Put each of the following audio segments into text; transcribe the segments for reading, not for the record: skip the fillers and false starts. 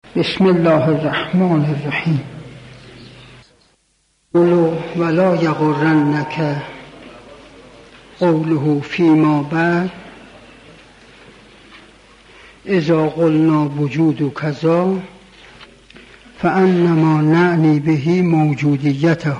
بسم الله الرحمن الرحیم. قل ولا یغرنک قوله فیما بعد اذا قلنا وجود کذا فانما نعنی به موجودیته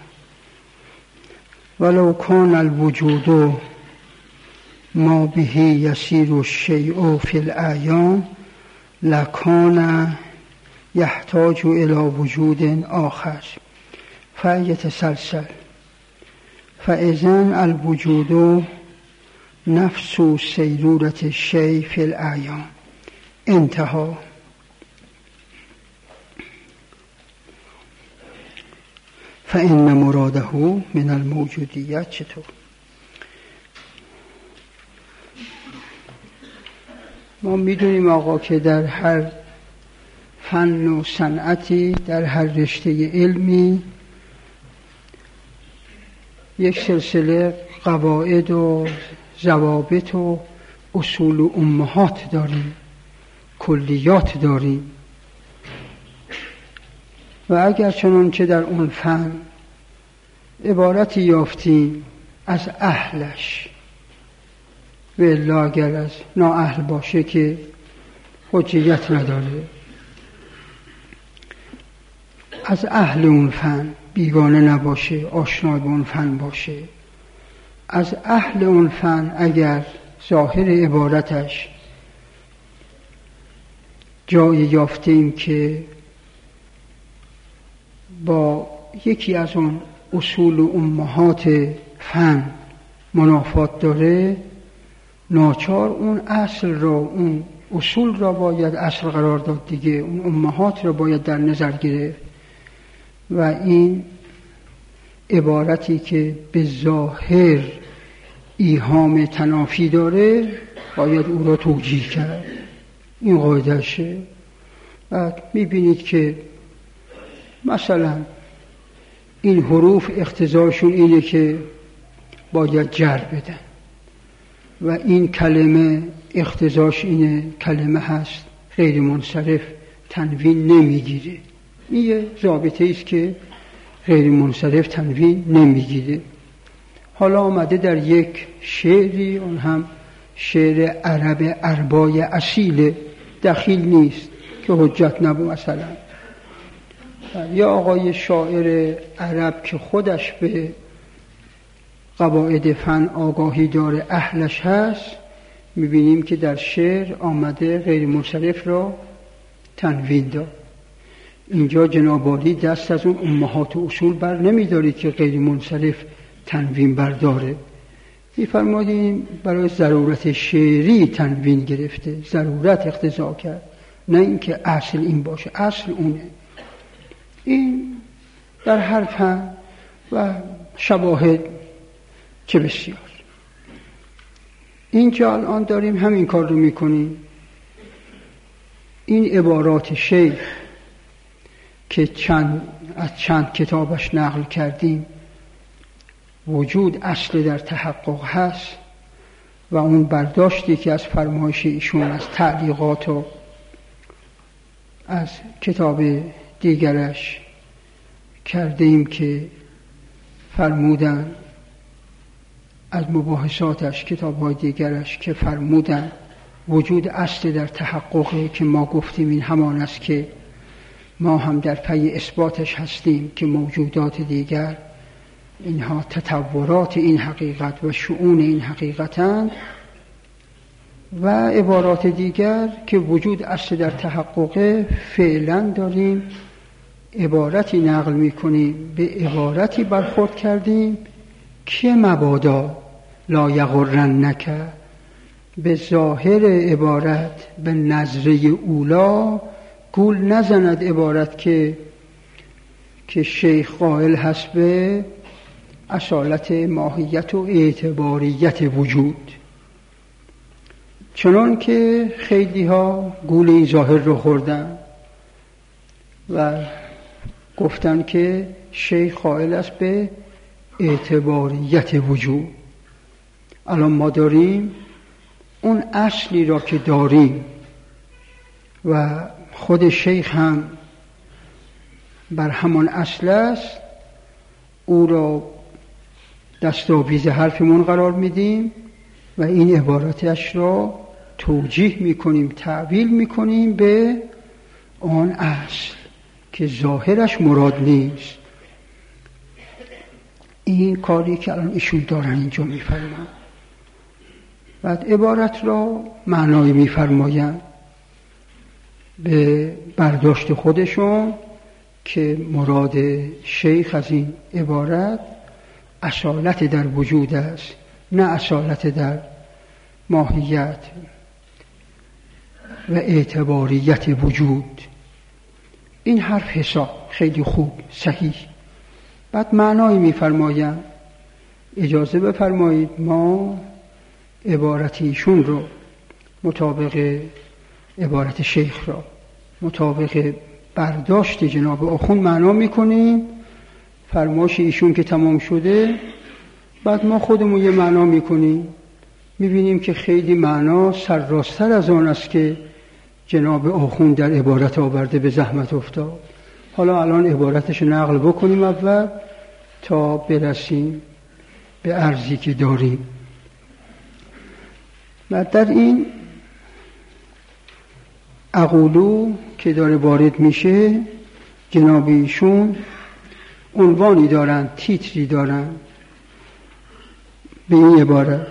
ولو کان الوجود ما به یسیر الشیء فی الاعیان لکان یحتاج الی وجود آخر فیتسلسل فاذن الوجود نفس سیرورة الشیء فی الاعیان. انتهى. فإن مراده من الموجودیت. چطور؟ ما میدونیم آقا که در هر فن و صنعتی، در هر رشته علمی یک سلسله قواعد و ضوابط و اصول و امهات داریم، کلیات داریم و اگر چنانچه در اون فن عبارتی یافتیم از اهلش و الا اگر از نااهل باشه که حجیت نداره، از اهل اون فن بیگانه نباشه، آشنا به اون فن باشه، از اهل اون فن اگر ظاهر عبارتش جایی یافتیم که با یکی از اون اصول و امهات فن منافات داره، ناچار اون اصل را، اون اصول را باید اصل قرار داد دیگه، اون امهات را باید در نظر گرفت و این عبارتی که به ظاهر ایهام تنافی داره باید او را توجیه کرد. این قاعدهشه. و میبینید که مثلا این حروف اقتضاشون اینه که باید جر بدن و این کلمه اقتضاش اینه کلمه هست غیر منصرف تنوین نمیگیره. این یه ضابطه است که غیر منصرف تنوین نمیگیره. حالا آمده در یک شعری، اون هم شعر عرب اربای اصیل، دخیل نیست که حجت نبود. مثلا یا آقای شاعر عرب که خودش به قواعد فن آگاهی داره، اهلش هست، میبینیم که در شعر آمده غیر منصرف را تنوین داد. اینجا جناب عالی دست از اون امهات و اصول بر نمیداره که غیر منصرف تنوین برداره. میفرماییم برای ضرورت شعری تنوین گرفته، ضرورت اقتضا کرد، نه اینکه اصل این باشه، اصل اونه. این در هر فن و شواهد چه بسیار. اینجا الان داریم همین کار رو میکنیم. این عبارات شیخ که از چند کتابش نقل کردیم، وجود اصل در تحقق هست و اون برداشتی که از فرمایش ایشون از تعلیقات و از کتاب دیگرش کردیم که فرمودن، از مباحثاتش کتاب‌های دیگرش که فرمودن وجود اصل در تحققه، که ما گفتیم این همان است که ما هم در پی اثباتش هستیم که موجودات دیگر اینها تطورات این حقیقت و شؤون این حقیقتند، و عبارات دیگر که وجود اصل در تحققه. فعلا داریم عبارتی نقل میکنیم، به عبارتی برخورد کردیم که مبادا لا یغرنک، به ظاهر عبارت به نظره اولا گول نزند عبارت که شیخ قائل هست به اصالت ماهیت و اعتباریت وجود، چنان که خیلی ها گول این ظاهر رو خوردن و گفتن که شیخ قائل است به اعتباریت وجود. الان ما داریم اون اصلی را که داریم و خود شیخ هم بر همان اصل است، او را دستاویز حرفمون قرار میدیم و این عبارتش را توجیه میکنیم، تعویل میکنیم به آن اصل که ظاهرش مراد نیست. این کاری که الان ایشون دارن اینجا میفرمان. بعد عبارت را معنایی میفرماین به برداشت خودشون که مراد شیخ از این عبارت اصالت در وجود است، نه اصالت در ماهیت و اعتباریت وجود. این حرف حساب خیلی خوب، صحیح. بعد معنایی میفرمایم. اجازه بفرمایید ما عبارت ایشون رو مطابق عبارت شیخ را مطابق برداشت جناب آخوند معنا میکنیم. فرمایش ایشون که تمام شده، بعد ما خودمون یه معنا میکنیم، میبینیم که خیلی معنا سرراستر از آن است که جناب آخوند در عبارت آورده، به زحمت افتاد. حالا الان عبارتش نقل بکنیم اول تا برسیم به عرضی که داریم. و در این اقولو که داره وارد میشه، جناب ایشون عنوانی دارن، تیتری دارن به این عبارت: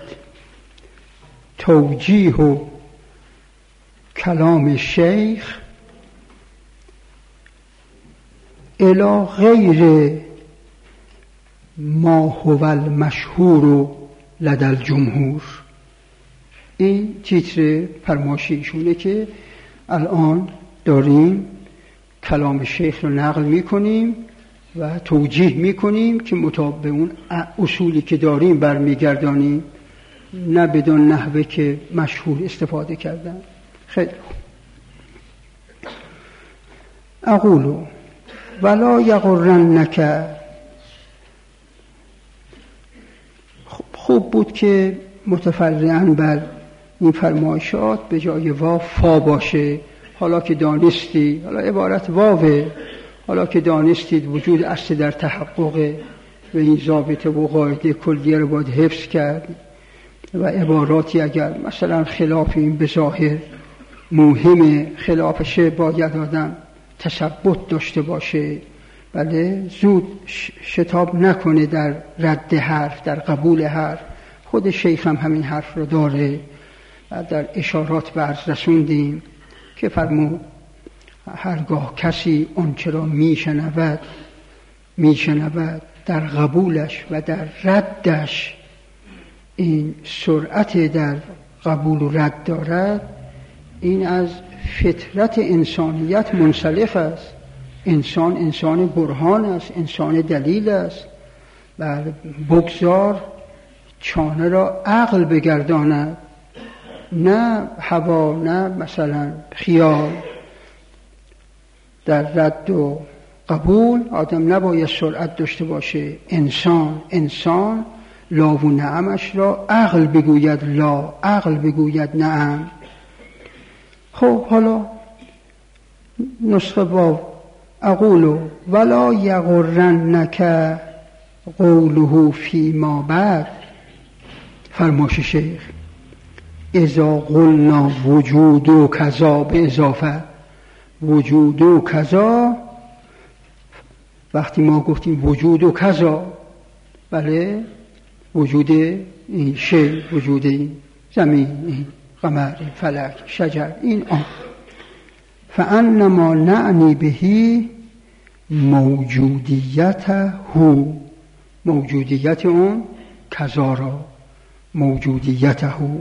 توجیه و کلام شیخ الی غیر ما هو المشهور لدى الجمهور. این تیتر فرمایشیشونه که الان داریم کلام شیخ رو نقل میکنیم و توجیه میکنیم که مطابق اون اصولی که داریم برمیگردانیم، نه بدون نحوه که مشهور استفاده کردن. خیلی اقولو ولا یغرنک. خوب بود که متفرعاً بر این فرمایشات به جای واو فا باشه. حالا که دانستی، حالا عبارت واوه، حالا که دانستید وجود اصل در تحقق و این ضابطه و قاعده کلیه رو باید حفظ کرد و عباراتی اگر مثلا خلاف این به ظاهر مهم خلافش باید آدم تثبت داشته باشه، بله، زود شتاب نکنه در رد حرف، در قبول حرف. خود شیخ هم همین حرف رو داره و در اشارات به عرض رسوندیم که فرمود هرگاه کسی اون چرا میشنود در قبولش و در ردش این سرعت در قبول و رد دارد، این از فطرت انسانیت منسلخ است. انسان برهان است، انسان دلیل است. بله، بگذار چانه را عقل بگرداند، نه هوا، نه مثلا خیال. در رد و قبول آدم نباید سرعت داشته باشه. انسان لا و نعمش را عقل بگوید لا، عقل بگوید نعم. خب حالا نسخه با اقولو ولا یغرنک قوله فیما بعد. فرمایش شیخ اذا قلنا وجود و کذا به اضافه وجود و کذا، وقتی ما گفتیم وجود و کذا، بله، وجود این شی، وجود این زمین، این قمر، این فلک، شجر، این آن، فانما نعنی بهی موجودیت هو، موجودیت اون کذا را، موجودیت هو.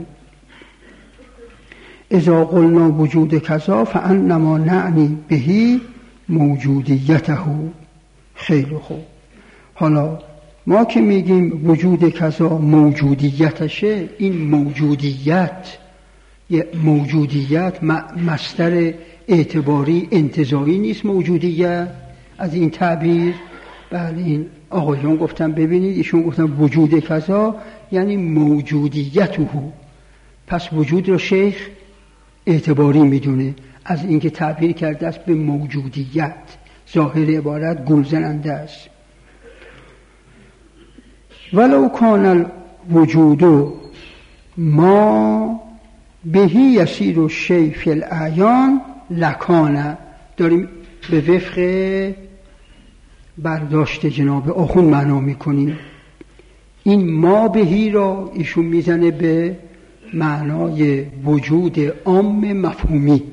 اذا قلنا وجود کذا فانما نعنی بهی موجودیته. خیلی خوب. حالا ما که میگیم وجود کذا موجودیتشه، این موجودیت، یه موجودیت مصدر اعتباری انتزاعی نیست. موجودیت از این تعبیر، بله، این آقایون گفتن ببینید، ایشون گفتن وجود کذا یعنی موجودیته. پس وجود رو شیخ اعتباری میدونه. از اینکه تعبیر کرده است به موجودیت. ظاهر عبارت گول زننده است. ولو کان الوجود ما بهی یسیر الشیء فی الاعیان لکان. داریم به وفق برداشت جناب آخوند معنا میکنیم. این ما بهی را ایشون میزنه به معنای وجود عام مفهومی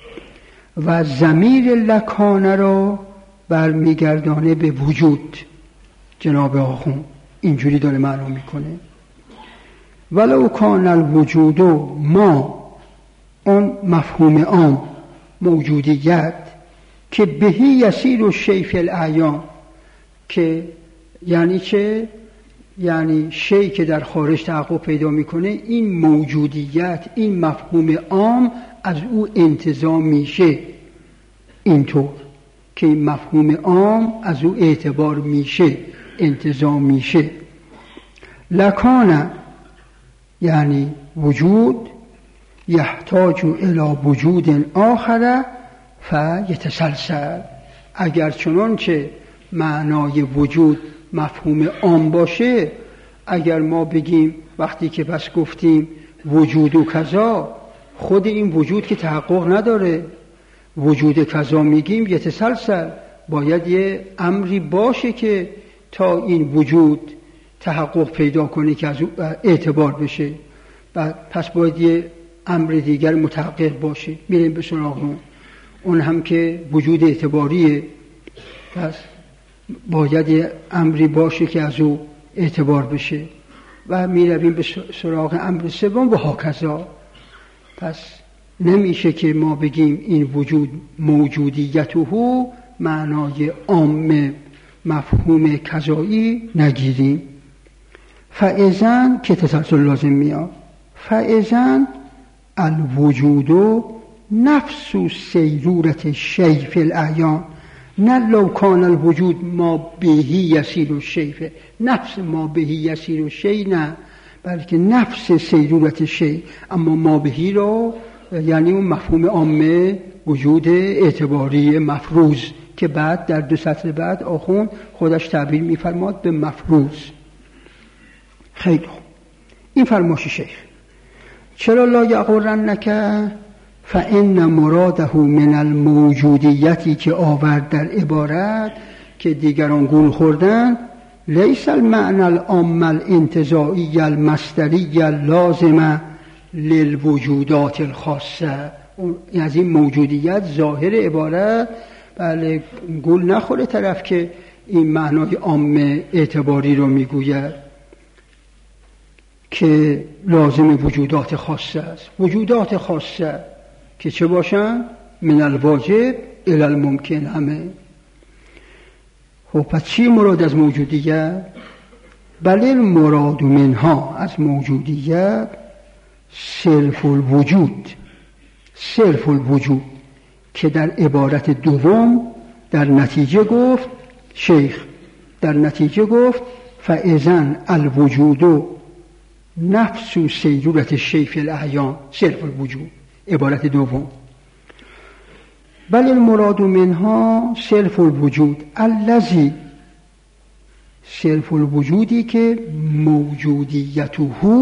و ضمیر لکانه را برمیگردانه به وجود. جناب آخوند اینجوری داره معنا میکنه. ولو کان الوجود ما، اون مفهوم عام موجودیت که بهی یسیر الشیء فی الاعیان، که یعنی چه؟ یعنی شیء که در خارج تحقق پیدا میکنه، این موجودیت، این مفهوم عام از او انتزاع میشه، اینطور که این مفهوم عام از او اعتبار میشه، انتزاع میشه. لکانه یعنی وجود یحتاج الی وجود آخر فیتسلسل. اگر چنانچه معنای وجود مفهوم عام باشه، اگر ما بگیم وقتی که بس گفتیم وجود و کذا، خود این وجود که تحقق نداره، وجود کذا میگیم یتسلسل، باید یه امری باشه که تا این وجود تحقق پیدا کنه که از اعتبار بشه، پس باید یه امر دیگر متحقق باشه. میریم به سراغ اون هم که وجود اعتباریه، پس باید یه امری باشه که از او اعتبار بشه و میرویم به سراغ امر سوم و هاکذا. پس نمیشه که ما بگیم این وجود موجودیته معنای عام مفهوم کذایی نگیریم. فاذن که تسلسل لازم میاد. فاذن الوجود نفس سیرورت الشیء فی الاعیان، نه لو کان الوجود ما بهی یسیر الشیء، نفس ما بهی یسیر الشیء نه، بلکه نفس سیرورت الشیء. اما ما بهی رو یعنی اون مفهوم عامه وجود اعتباری مفروض که بعد در 2 سطر بعد آخوند خودش تعبیر می‌فرماد به مفروض. خیلی خوب، این فرمایش شیخ. چرا لا یغرنک فان مراده من الموجودیتی که آورد در عبارت که دیگران گول خوردن، لیس المعنى العام الانتزاعی المصدری اللازم للوجودات الخاصه. از این موجودیت ظاهر عبارت بله گول نخوره طرف که این معنای عام اعتباری رو میگوید که لازم وجودات خاصه است. وجودات خاصه که چه باشن؟ من الواجب الی الممکن همه. خب پس چی مراد از موجودیت؟ بله المراد منها، از موجودیت صرف الوجود، صرف الوجود که در عبارت دوم در نتیجه گفت شیخ، در نتیجه گفت فاذن الوجود نفس سیرورت الشیء فی الاعیان، صرف الوجود، عبارت دوم. بل المراد منها صرف الوجود الذی، صرف الوجودی که موجودیته،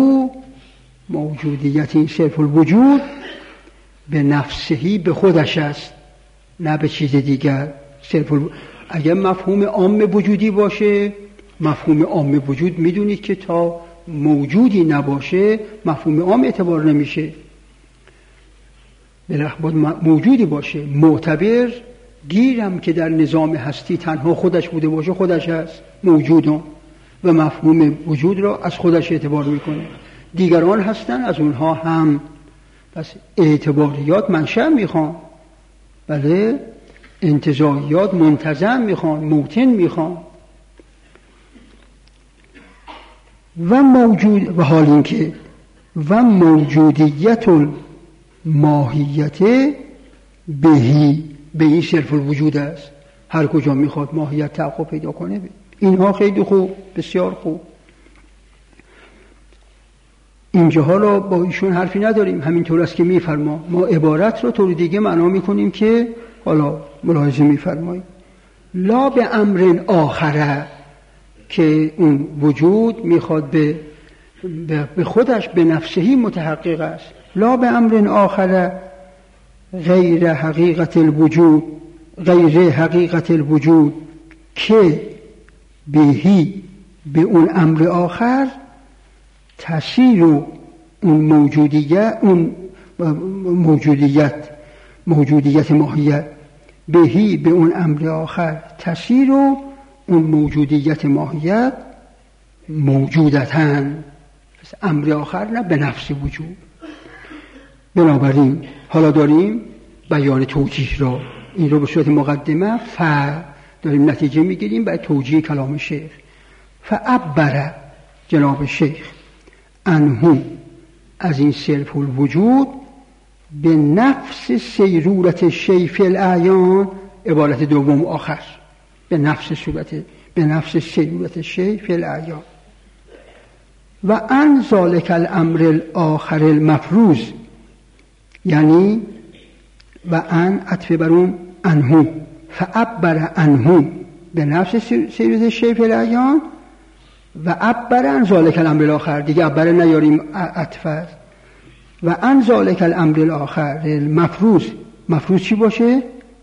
موجودیت این صرف الوجود به نفسهی به خودش است، نه به چیز دیگر. اگر مفهوم عام وجودی باشه، مفهوم عام وجود میدونید که تا موجودی نباشه مفهوم عام اعتبار نمیشه، باید موجودی باشه. معتبر گیرم که در نظام هستی تنها خودش بوده باشه خودش هست، موجودم و مفهوم وجود را از خودش اعتبار میکنه. دیگران هستن از اونها هم، پس اعتباریات منشأ میخوان، بله انتزاعیات منتظم میخوان، موتن میخوان. و موجود و حال این که و موجودیت الماهیت بهی، بهی صرف الوجود است، هر کجا میخواد ماهیت تحقق پیدا کنه. اینها خیلی خوب، بسیار خوب. اینجاها را با ایشون حرفی نداریم، همینطور است که میفرما. ما عبارت رو طور دیگه معنا میکنیم که حالا ملاحظه میفرمایید. لا به امر آخره، که اون وجود میخواد به خودش به نفسهی متحقق است. لا به امر آخره غیر حقیقت الوجود، غیر حقیقت الوجود، که بهی به اون امر آخر تسیر و اون موجودیت ماهیت، بهی به اون امر آخر تسیر و اون موجودیت ماهیت موجودتن، پس امر آخر نه به نفس وجود. بنابراین حالا داریم بیان توجیه را، این رو به صورت مقدمه داریم نتیجه میگیریم برای توجیه کلام شیخ. فعبر جناب شیخ انهو از این صرف الوجود به نفس سیرورت شیء فی الاعیان، عبارت دوم آخر، به نفس سیرورت شیء فی الاعیان. و ان ذالک الامر الاخر المفروض، یعنی و ان عطف بر اون انهو، فعبر انهو به نفس سیرورت شیء فی الاعیان و عبر عن ذالک الامر الاخر، دیگه عبر نیاریم عطف است. و عن ذالک الامر الاخر المفروض، مفروض چی باشه؟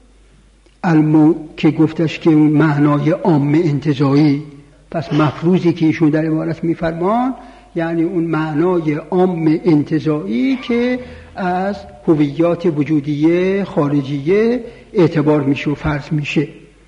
که گفتش که اون معنای عام انتزاعی، پس مفروضی که ایشون در عبارت میفرمان یعنی اون معنای عام انتزاعی که از هویات وجودیه خارجیه اعتبار میشه و فرض میشه.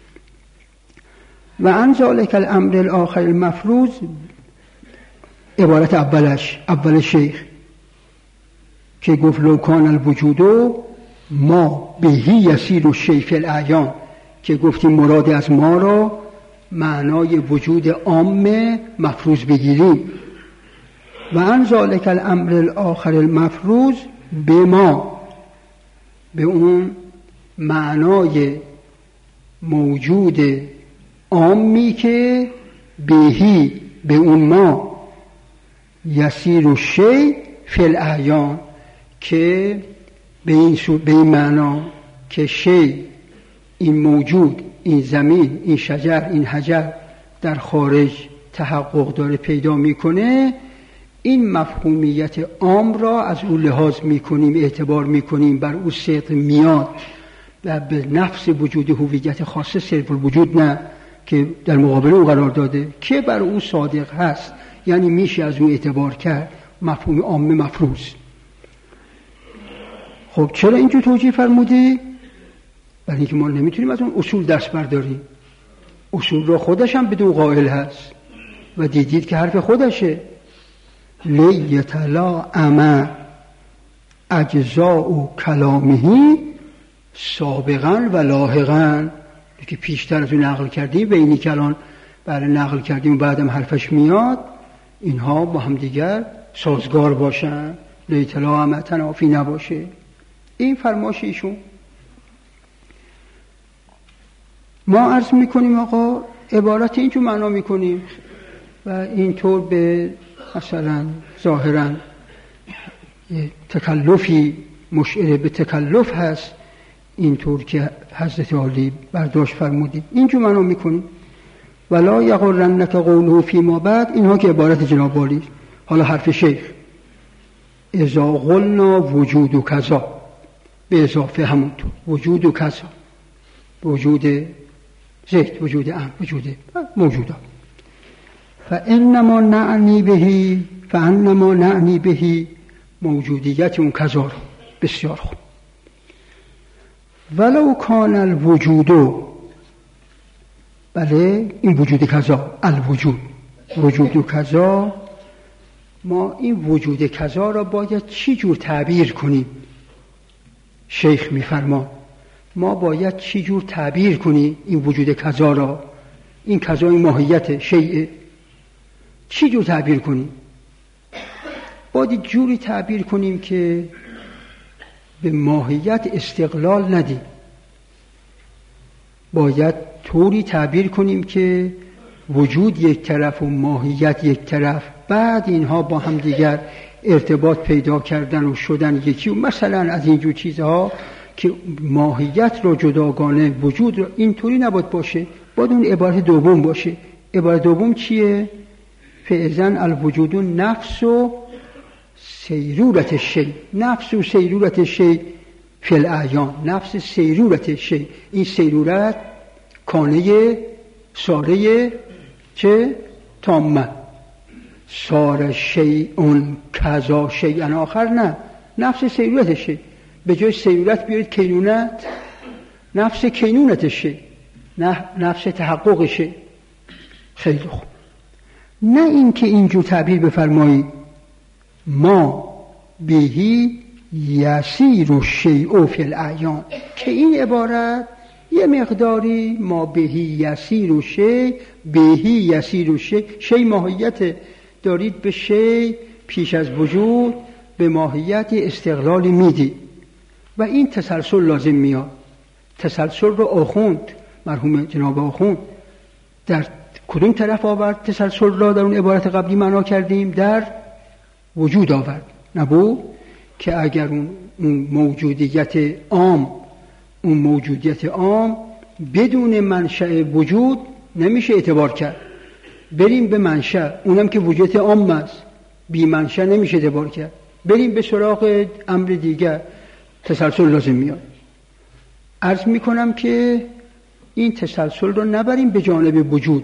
و عن ذالک الامر الاخر المفروض عبارت اول شیخ که گفت لو کان الوجود ما بهی یسیر الشیء فی الاعیان، که گفتیم مراد از ما را معنای وجود عام مفروض بگیریم. و عن ذالک الامر الاخر المفروض به ما، به اون معنای موجود عامی که بهی به اون ما یسیر الشیء فی الاعیان، که به این معنا که شیء، این موجود، این زمین، این شجر، این حجر در خارج تحقق داره پیدا میکنه، این مفهومیت عام را از او لحاظ میکنیم، اعتبار میکنیم، بر او صدق میاد و به نفس وجود هویت خاصه صرف الوجود نه که در مقابل او قرار داده که بر او صادق هست، یعنی میشه از او اعتبار کرد، مفهوم عام مفروض. خب چرا اینجور توجیه فرمودی؟ برای اینکه ما نمیتونیم از اون اصول دست برداریم، اصول را خودش هم بدون قائل هست و دیدید که حرف خودشه. لیتلاعم اجزاء کلامه سابقا و لاحقا، که پیشتر از اون نقل کردیم و اینی که الان برای نقل کردیم و بعدم حرفش میاد، اینها با هم دیگر سازگار باشن، لیتلاعم تنافی نباشه. این فرمایش ایشون. ما عرض میکنیم آقا عبارت اینجور معنا میکنیم و اینطور به مثلا ظاهرا تکلفی مشعر به تکلف هست، اینطور که حضرت عالی برداشت فرمودید، اینجور معنا میکنیم. ولا یغرنک قوله فیما بعد، اینها که عبارت جناب عالی. حالا حرف شیخ اذا قلنا وجود و کذا، به اضافه همونطور وجود و کذا، وجود زید، وجود ام، وجود موجودات. فانما نعنی بهی موجودیت اون کذا رو. بسیار خوب. ولو کان الوجود، بله این وجود کذا، الوجود وجود و کذا، ما این وجود کذا را باید چی جور تعبیر کنیم؟ شیخ میفرما ما باید چی جور تعبیر کنیم این وجود کذا را؟ این کذا این ماهیت شیء، چی جور تعبیر کنیم؟ باید جوری تعبیر کنیم که به ماهیت استقلال ندیم، باید طوری تعبیر کنیم که وجود یک طرف و ماهیت یک طرف، بعد اینها با هم دیگر ارتباط پیدا کردن و شدن یکی و مثلا از اینجور چیزها که ماهیت رو جداگانه وجود رو اینطوری نباید باشه، باید اون عبارت دوم باشه. عبارت دوم چیه؟ فاذن الوجود نفس و سیرورت شی، نفس و سیرورت شی فی الاعیان، نفس سیرورت شی. این سیرورت کانه ساره چه؟ تامه. ساره شیئون کذا شیئن آخر، نه، نفس سیرورت شی. به جای سیرورت بیارید کینونت، نفس کینونت شی، نه نفس تحقق شی. خیلی خوب. نه اینکه اینجور تعبیر بفرمایید ما بهی یسیر و شیء فی الاعیان، که این عبارت یه مقداری ما بهی یسیر و شیء، بهی یسیر و شیء، شیء ماهیت دارید به شیء پیش از وجود به ماهیت استقلالی میدی و این تسلسل لازم میاد. تسلسل رو آخوند مرحوم جناب آخوند در کدوم طرف آورد؟ تسلسل را در اون عبارت قبلی معنا کردیم در وجود آورد. نبود که اگر اون موجودیت عام، اون موجودیت عام بدون منشأ وجود نمیشه اعتبار کرد. بریم به منشأ، اونم که وجودیت عام است، بی منشأ نمیشه اعتبار کرد. بریم به سراغ امر دیگر، تسلسل لازم میاد. عرض میکنم که این تسلسل رو نبریم به جانب وجود،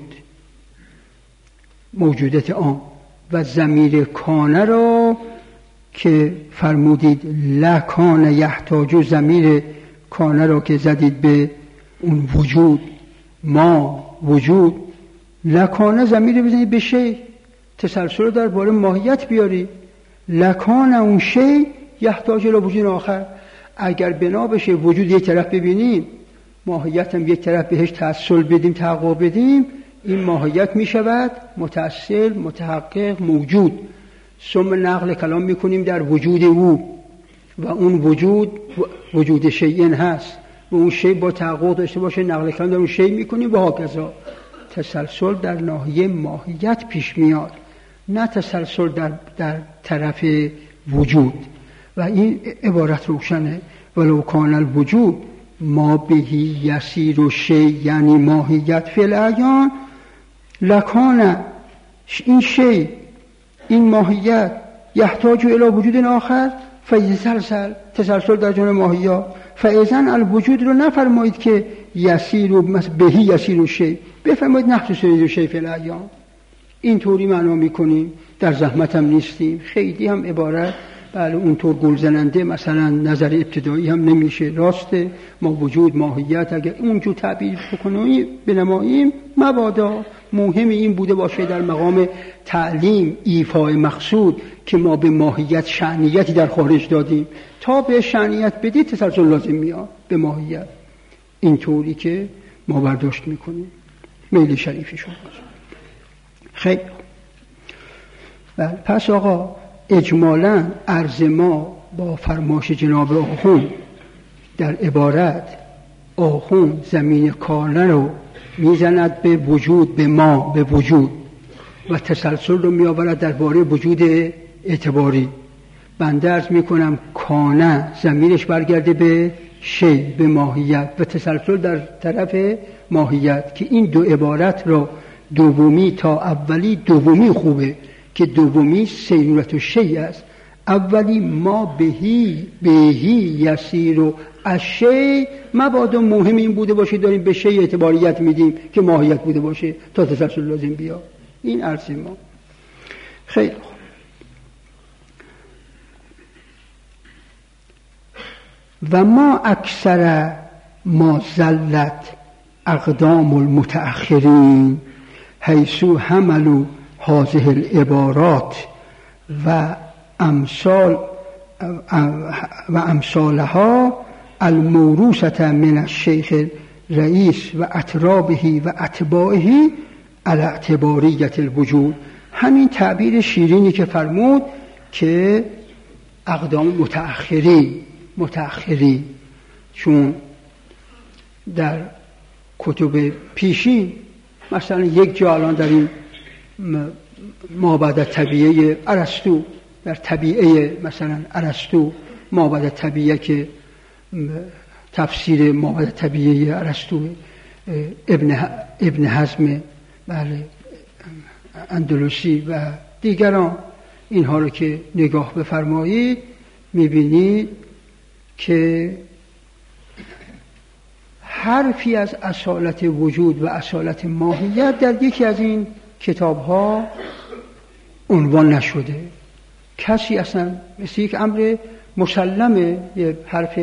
موجودیت عام و ضمیر کانه را که فرمودید لکان یحتاج، ضمیر کانه را که زدید به اون وجود، ما وجود، لکانه ضمیر بزنید به شی، تسلسل رو در باره ماهیت بیاری. لکان اون شی یحتاج الی وجود آخر. اگر بنا بشه وجود یک طرف ببینیم، ماهیت هم یک طرف بهش تأصل بدیم، تحقق بدیم، این ماهیت می شود متأصل، متحقق، موجود. ثم نقل کلام میکنیم در وجود او و اون وجود وجود شیئن هست و اون شیء با تحقق داشته باشه، نقل کلام در اون شیء میکنیم و هکذا. تسلسل در ناحیه ماهیت پیش میاد، نه تسلسل در طرف وجود. و این عبارت روشنه. ولو کان الوجود ما بهی یسیر و شی، یعنی ماهیت فی الاعیان، لکان این شی، این ماهیت، یحتاج الی وجود آخر فیتسلسل، تسلسل در جان ماهیت. فاذن الوجود رو نفرمایید که یسیر و بهی یسیر و شی، بفرمایید نفس سیر و شی فی الاعیان. این طوری معنا میکنیم، در زحمت هم نیستیم، خیلی هم عبارت بله اونطور گل زننده مثلا نظر ابتدایی هم نمیشه. راسته ما وجود ماهیت اگر اونجور تعبیر بکنیم بنماییم، مبادا مهم این بوده باشه در مقام تعلیم ایفای مقصود که ما به ماهیت شأنیتی در خارج دادیم، تا به شأنیت بدید تسلسل لازم میاد به ماهیت. اینطوری که ما برداشت میکنیم. میل شریف شما. خیلی پس آقا اجمالاً عرض ما با فرمایش جناب آخوند در عبارت، آخوند زمین کانه رو میزند به وجود، به ما، به وجود، و تسلسل رو میآورد درباره وجود اعتباری. بنده عرض میکنم کانه زمینش برگرده به شی، به ماهیت، و تسلسل در طرف ماهیت، که این دو عبارت را دومی تا اولی، دومی خوبه که دومی سیرورت و شی است. اولی ما بهی یسیر و اشی، مبادا مهم این بوده باشه داریم به شی اعتباریت میدیم که ماهیت بوده باشه تا تسلسل لازم بیاد. این عرض ما. خیلی خوب. و ما اکثر ما زلت اقدام المتأخرین حیثو حملوا هذه العبارات و امثالها الموروثة من الشیخ رئیس و اترابه و اتباعه على اعتباریت الوجود. همین تعبیر شیرینی که فرمود که اقدام متأخرین، چون در کتب پیشین مثلا یک جا الان در این مابعد طبیعه ارسطو در طبیعه مثلا ارسطو مابعد طبیعه که تفسیر مابعد طبیعه ارسطو ابن حزم بله اندلسی و دیگران، اینها رو که نگاه بفرمایید میبینید که حرفی از اصالت وجود و اصالت ماهیت در یکی از این کتاب‌ها عنوان نشده. کسی اصلا مثل یک امر مسلمه، یه حرف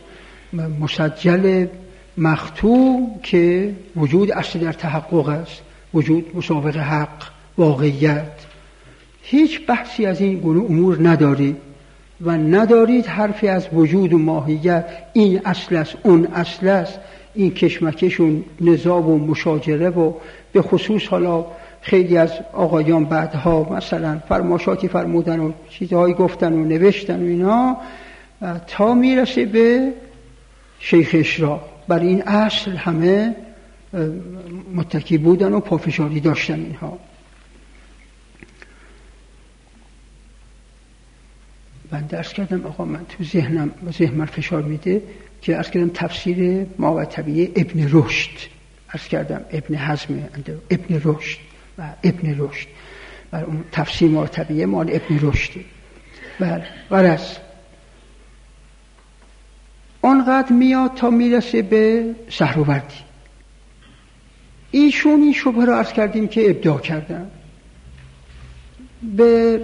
مسجل مختوم که وجود اصل در تحقق است، وجود مسابق حق، واقعیت. هیچ بحثی از این گونه امور ندارید و ندارید حرفی از وجود و ماهیت، این اصل است اون اصل است، این کشمکش و نزاع و مشاجره و به خصوص حالا خیلی از آقایان بعدها مثلا فرماشاتی فرمودن و چیزهایی گفتن و نوشتن و اینا تا میرسه به شیخ اشراق. بر این اصل همه متکی بودن و پافشاری داشتن اینها. من درس کردم آقا، من تو ذهن من فشار میده که عرض کردم تفسیر مابعد طبیعه ابن رشد، عرض کردم ابن حزم ابن رشد و ابن رشد و اون تفسیر مابعد طبیعه مال ابن رشد. بله غرض اونقدر میاد تا میرسه به سهروردی. ایشون این شبهه رو عرض کردیم که ابداع کردن به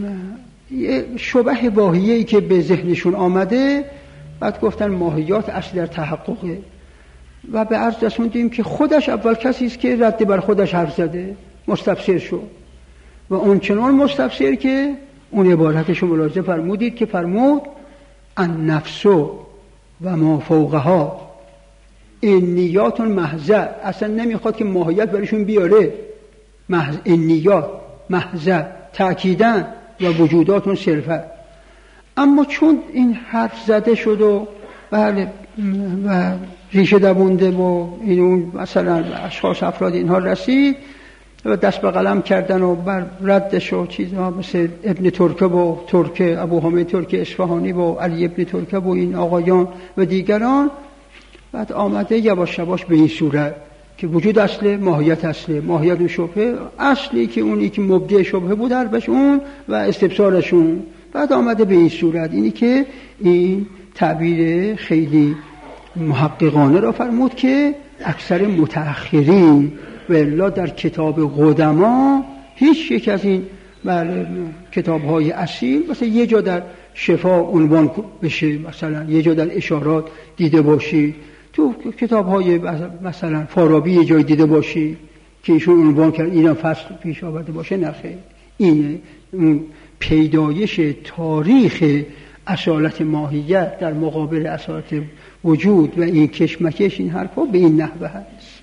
شبه واهیه‌ای که به ذهنشون آمده، بعد گفتن ماهیات اصل در تحققه و به عرض رسوندیم که خودش اول کسی است که رد بر خودش حرف زده، مستفسر شد و اون چنان مستفسر که اون عبارتشو ملاحظه فرمودید که فرمود النفس و ما فوقها انیات محضه، اصلا نمیخواد که ماهیت برایشون بیاره، محض انیات محضه تأکیدن و وجوداتون صرفه. اما چون این حرف زده شد و بله و ریشه دوونده و این مثلا اشخاص افراد اینها رسید و دست به قلم کردن و بر ردش و چیزها مثل ابن ترکه و ترکه ابو حامد ترکه اصفهانی و علی ابن ترکه و این آقایان و دیگران، بعد آمده یواش یواش به این صورت که وجود اصله، ماهیت اصله، ماهیت و شبهه اصلی که اونی که مبدع شبهه بود حرفش اون و استبصارشون، بعد آمده به این صورت. اینی که این تعبیر خیلی محققانه را فرمود که اکثر متأخرین و الا در کتاب قدما هیچ یک از این کتاب‌های اصیل مثلا یه جا در شفا عنوان بشه، مثلا یه جا در اشارات دیده باشی، تو کتاب‌های مثلا فارابی یه جای دیده باشی که ایشون عنوان کرد اینا فصل پیش آورده باشه، نخیر. اینه اون پیدایش تاریخ اصالت ماهیت در مقابل اصالت وجود و این کشمکش این حرفا به این نحوه هست.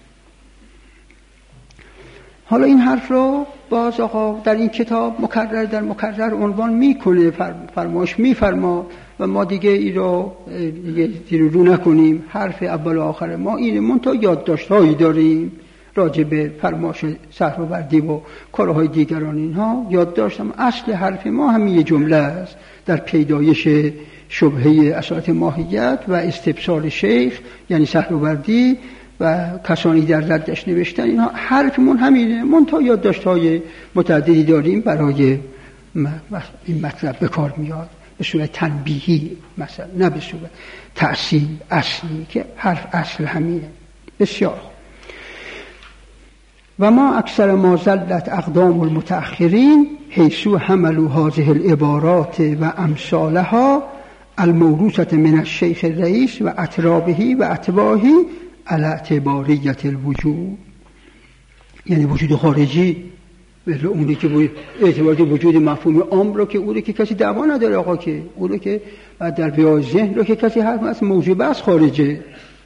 حالا این حرف رو باز آقا در این کتاب مکرر در مکرر عنوان میکنه، فرمایش میفرما و ما دیگه این رو زیر رو نکنیم. حرف اول و آخر ما اینه، منتها یادداشت‌هایی داریم راجع به فرمایش سهروردی و کارهای دیگران اینها یادداشتم. اصل حرف ما همین یه جمله است در پیدایش شبهه اصالت ماهیت و استبصار شیخ یعنی سهروردی و کسانی در ردش نوشتن، اینها حرفمون همینه، منتها یادداشت‌های متعددی داریم برای این مطلب به کار میاد به صورت تنبیهی، مثلا نه به صورت تأصیل اصلی که حرف اصل همینه. بسیار و ما اکثر ما زلت اقدام المتأخرین حیثو حملوا هذه العبارات و امثالها الموروثة من الشیخ الرئیس و اترابه و اتباعه على اعتباریت الوجود، یعنی وجود خارجی، مثل اونی که اعتباریت وجود مفهوم عام رو که اونی که کسی دعوا نداره آقا، که اونی که در بیای ذهن رو که کسی حرف از موضوع بحث خارجه.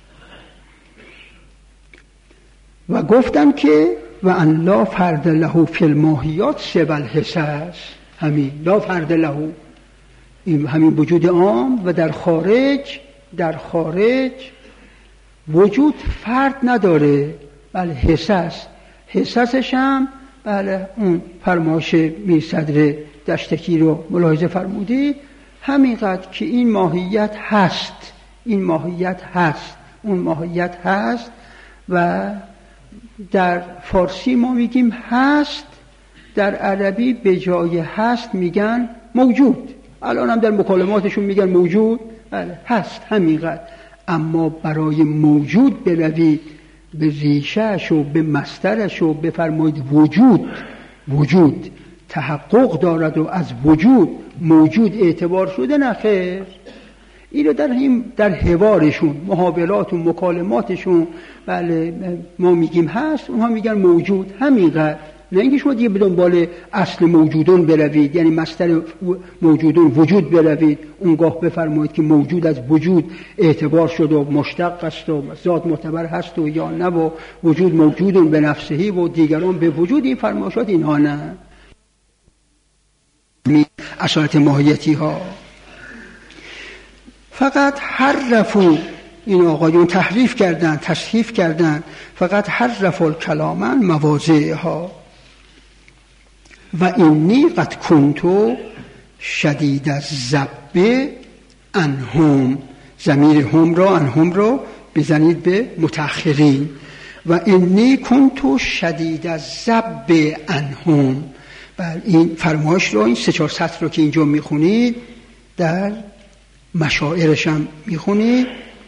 و گفتن که و ان لا فرد له فی الماهیات سوى الحساس، همین لا فرد له، این همین وجود عام و در خارج وجود فرد نداره، بله حساسش هم بله اون فرمایش میر صدر دشتکی رو ملاحظه فرمودید، همینقدر که این ماهیت هست، این ماهیت هست، اون ماهیت هست. و در فارسی ما میگیم هست، در عربی به جای هست میگن موجود. الان هم در مکالماتشون میگن موجود، بله هست همینقدر. اما برای موجود بروید به ریشه‌اش و به مصدرش و بفرمایید وجود تحقق دارد و از وجود موجود اعتبار شده، نه خیر. این رو در حوارشون، محاورات و مکالماتشون، بله ما میگیم هست، اونها میگن موجود، همینقدر. نه اینکه شما دیگه به دنبال اصل موجودون بروید، یعنی مصدر موجودون وجود بروید، اونگاه بفرمایید که موجود از وجود اعتبار شد و مشتق است و ذات معتبر هست و یا نه و وجود موجودون به نفسهی و دیگران به وجود. این فرمایشات اینها نه اصالت ماهیتی ها. فقط حرفو، این آقایون تحریف کردن، تصحیف کردن. فقط حرفوا الکلام مواضعها و اینی قد کنتو شدید الذب عنهم. ضمیر هم را، عنهم را بزنید به متأخرین. و اینی کنتو شدید الذب عنهم. بله این فرمایش رو، این 3-4 سطر رو که اینجا میخونید در مشاعرش هم میخونید.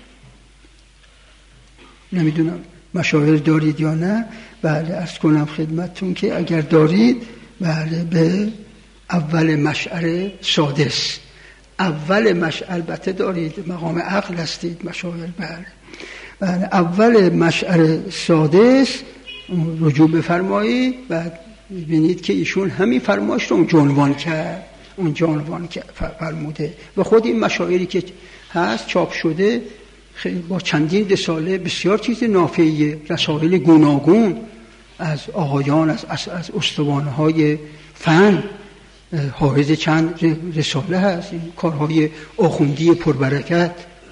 نمیدونم مشاعر دارید یا نه. بله عرض کنم خدمتتون که اگر دارید، بله به اول مشعر سادس، اول مشعر البته دارید، مقام عقل هستید مشاعر. بله اول مشعر سادس رجوع بفرمایید. بعد ببینید که ایشون همین فرمایش رو اون جانوان فرموده. و خود این مشاعری که هست چاپ شده با چندین رساله، بسیار چیز نافعیه، رسائل گوناگون از آقایان، از استوانهای فن، حائز چند رساله هست، این کارهای آخوندی پربرکت.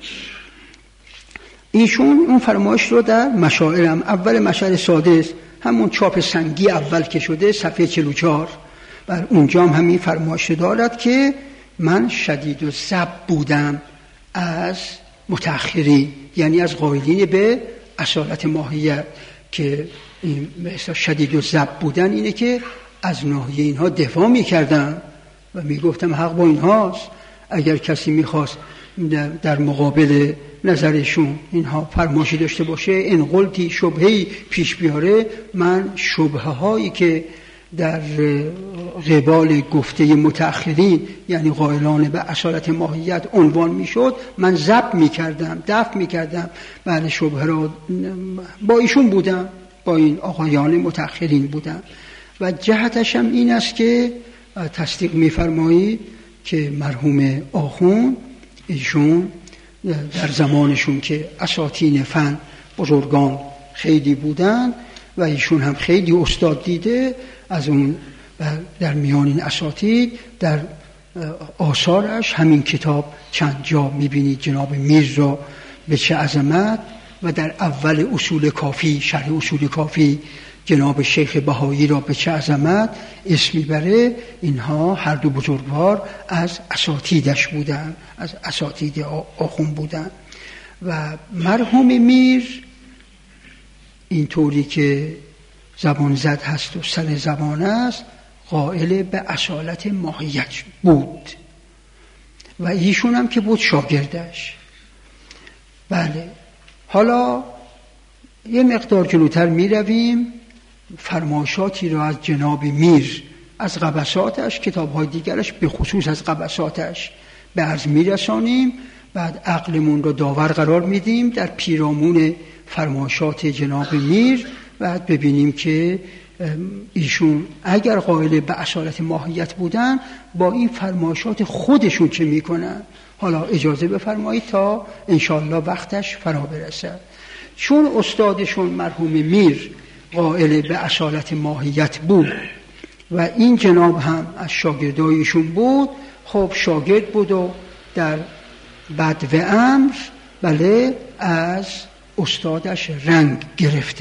ایشون اون فرمایش رو در مشاعر هم اول مشعر سادس، همون چاپ سنگی اول که شده، صفحه 44، بر اونجا هم همین فرمایش دارد که من شدید الذب بودم از متأخرین، یعنی از قائلین به اصالت ماهیت. که شدید الذب بودن اینه که از ناحیه اینها دفاع می‌کردم و میگفتم حق با اینهاست. اگر کسی میخواست در مقابل نظرشون اینها فرمایشی داشته باشه، ان قلتی شبهه‌ای پیش بیاره، من شبهه هایی که در قبال گفته متأخرین، یعنی قائلان به اصالت ماهیت عنوان میشد، من ضبط میکردم، دفع میکردم. بله شبهه را با ایشون بودم، با این آقایان متأخرین بودم. و جهتش هم این است که تصدیق میفرمایید که مرحوم آخوند ایشون در زمانشون که اساطین فن بزرگان خیلی بودن و ایشون هم خیلی استاد دیده، از اون در میان این اساطین در آثارش همین کتاب چند جا میبینید جناب میر را به چه عظمت، و در اول اصول کافی، شرح اصول کافی، جناب شیخ بهایی را به چه عظمت اسم میبره. اینها هر دو بزرگوار از اساتیدش بودن، از اساتید آخوند بودن. و مرحوم میر اینطوری که زبان زد هست و سر زبان است، قائل به اصالت ماهیت بود و ایشون هم که بود شاگردش. بله حالا یه مقدار جلوتر می رویم، فرمایشاتی را از جناب میر از قبساتش، کتاب‌های دیگرش به خصوص از قبساتش به عرض می رسانیم. بعد عقلمون را داور قرار میدیم در پیرامون فرمایشات جناب میر. بعد ببینیم که ایشون اگر قائل به اصالت ماهیت بودن، با این فرمایشات خودشون چه میکنن. حالا اجازه بفرمایید تا انشالله وقتش فرا برسد. چون استادشون مرحوم میر قائل به اصالت ماهیت بود و این جناب هم از شاگردایشون بود، خب شاگرد بود و در بدو امر بله از استادش رنگ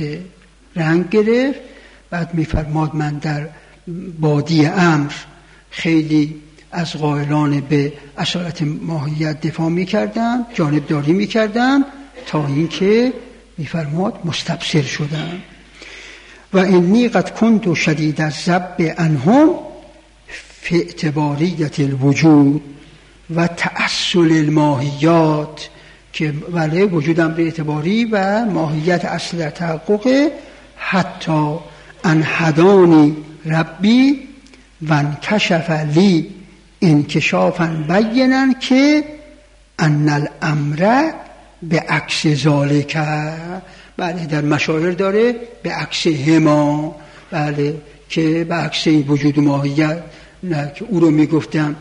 گرفت. بعد میفرماد من در بادی امر خیلی از قائلان به اصالت ماهیت دفاع میکردم، جانبداری میکردم، تا اینکه میفرماد مستبصر شدم. و انی قد کنت شدید الذب عنهم فی اعتباریت الوجود و تأصل الماهیات، که ولی وجودم به اعتباری و ماهیت اصل در تحقق، حتی انحدانی ربی و انکشف لی انکشافا بینا که ان الامر به عکس ذالک. بله در مشاعر داره به عکس هما، بله که به عکس این وجود ماهیت، نه که او رو میگفتم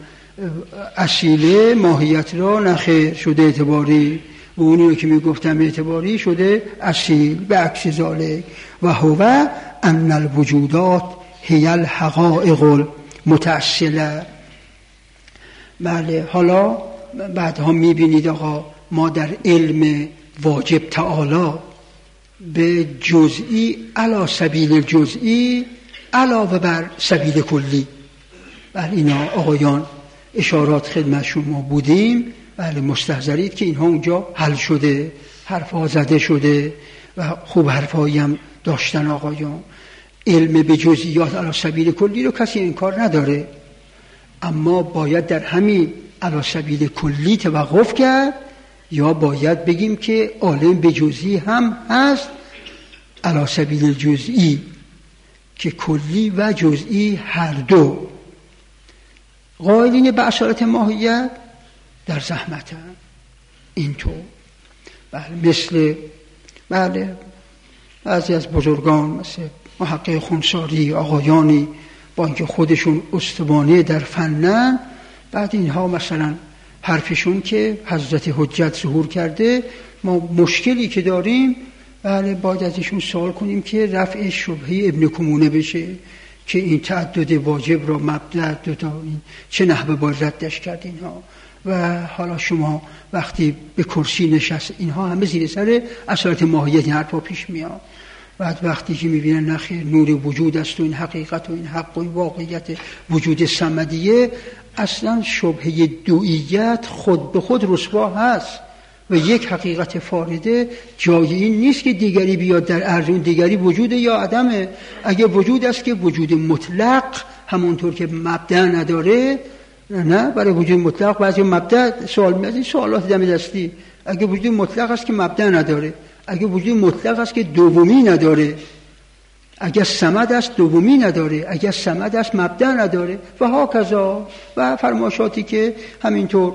اصیله ماهیت را نخیر شده اعتباری، و اونی رو که میگفتم اعتباری شده اصیل، به عکس ذالک. و هو ان الوجودات هی الحقائق المتأصله. بله حالا بعدها میبینید آقا ما در علم واجب تعالی به جزئی علی سبیل جزئی علاوه بر سبیل کلی، بله اینا آقایان اشارات خدمت شما بودیم، بله مستحضرید که اینها اونجا حل شده، حرفا زده شده و خوب حرفایی هم داشتن آقایان. علم به جزئیات علی سبیل کلی رو کسی انکار نداره، اما باید در همین علی سبیل کلی توقف کرد، یا باید بگیم که عالم به جزئی هم هست علی سبیل جزئی، که کلی و جزئی هر دو. قائلین به اصالت ماهیت در زحمت هم اینطور، بله مثل بله بعضی از بزرگان مثل محقق خونساری، آقایانی با اینکه خودشون استوانه در فنن، بعد اینها مثلا حرفشون که حضرت حجت ظهور کرده، ما مشکلی که داریم بله باید ازشون سوال کنیم که رفع شبهه ابن کمونه بشه که این تعدد واجب را مبدأ این چه نحوه باید ردش کرد اینها. و حالا شما وقتی به کرسی نشست اینها همه زیر سر اصالت ماهیت این حرفا پیش میاد، بعد وقتی که میبینن نخیر نور وجود است و این حقیقت و این حق و این واقعیت وجود صمدیه، اصلا شبهه دوئیت خود به خود رسوا هست و یک حقیقت فارده جای این نیست که دیگری بیاد در عرض، اون دیگری وجود یا عدمه. اگه وجود است که وجود مطلق، همونطور که مبدأ نداره، نه برای وجود مطلق بعضی مبدأ سوال میاد، سوالات دم دستی. اگه وجود مطلق است که مبدأ نداره، اگه وجود مطلق است که دومی نداره، اگه صمد است دومی نداره، اگه صمد است مبدأ نداره و هاکذا و فرمایشاتی که همینطور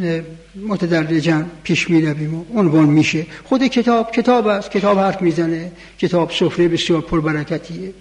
متدرجاً پیش می رویم و عنوان میشه. خود کتاب است، کتاب حرف میزنه، کتاب سفره بسیار پربرکتیه.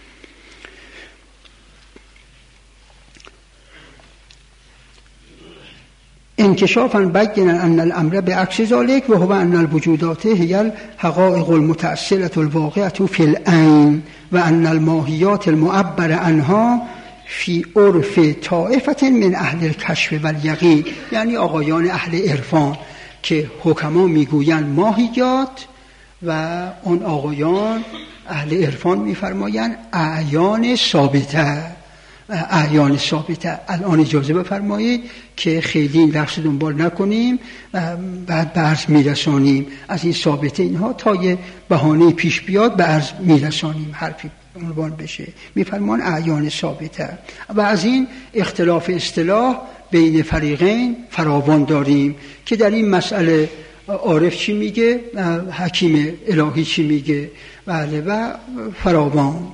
انکشافاً بینا ان الامر بعکس ذلك و هو ان الوجودات هي الحقائق المتأصلة الواقعة في العين و ان الماهیات المعبر عنها فی عرف طائفة من اهل الکشف و الیقین، یعنی آقایان اهل عرفان که حکما میگویند ماهیات و اون آقایان اهل عرفان میفرمایند اعیان ثابته. اعیان ثابته. الان اجازه بفرمایید که خیلی این بحث دنبال نکنیم، بعد به عرض میرسانیم از این ثابته اینها تا یه بهانه پیش بیاد به عرض میرسانیم، حرفی عنوان بشه. میفرمان اعیان ثابته. و از این اختلاف اصطلاح بین فریقین فراوان داریم که در این مسئله عارف چی میگه، حکیم الهی چی میگه، بله و فراوان.